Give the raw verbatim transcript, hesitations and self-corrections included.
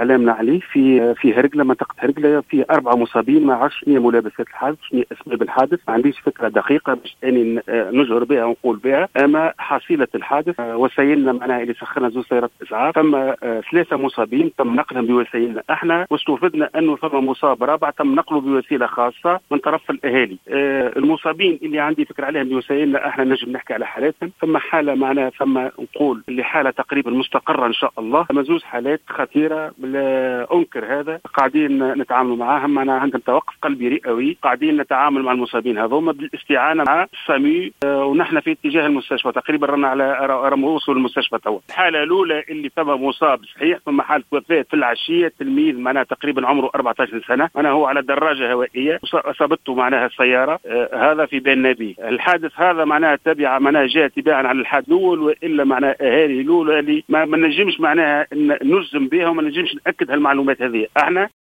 اعلامنا عليه في في هرقله، منطقه هرقله، في اربعه مصابين. ما عرفتش شنو هي ملابسات الحادث، شنو هي اسباب الحادث، ما عنديش فكره دقيقه باش اني نجهر بها ونقول بها. اما حصيله الحادث وسائلنا معناها اللي سخرنا زوج سيارات اسعاف، ثم ثلاثه مصابين تم نقلهم بوسائلنا احنا، واستفدنا انه ثم مصاب رابع تم نقله بوسيله خاصه من طرف الاهالي. المصابين اللي عندي فكره عليهم بوسائلنا احنا نجم نحكي على حالاتهم. ثم حاله معناها ثم نقول اللي حاله تقريبا مستقره ان شاء الله، ثم زوج حالات خطيره لا انكر هذا قاعدين نتعامل معاهم، معنا عندهم توقف قلبي رئوي، قاعدين نتعامل مع المصابين هذوما بالاستعانه مع السامي، ونحن في اتجاه المستشفى تقريبا رنا على رم وصول المستشفى توا. الحاله الاولى اللي ثم مصاب صحيح، ثم حاله وفاه في العشيه، تلميذ معناها تقريبا عمره أربعة عشر سنه، معناها هو على دراجه هوائيه اصابته معناها السياره، آه هذا في بين نبي. الحادث هذا معناها تبع معناها جاء تباعا على الحادث الاول، والا معناها اهالي الاولى اللي ما, ما نجمش معناها نجزم بها وما نجمش ناكد هالمعلومات هذه. احنا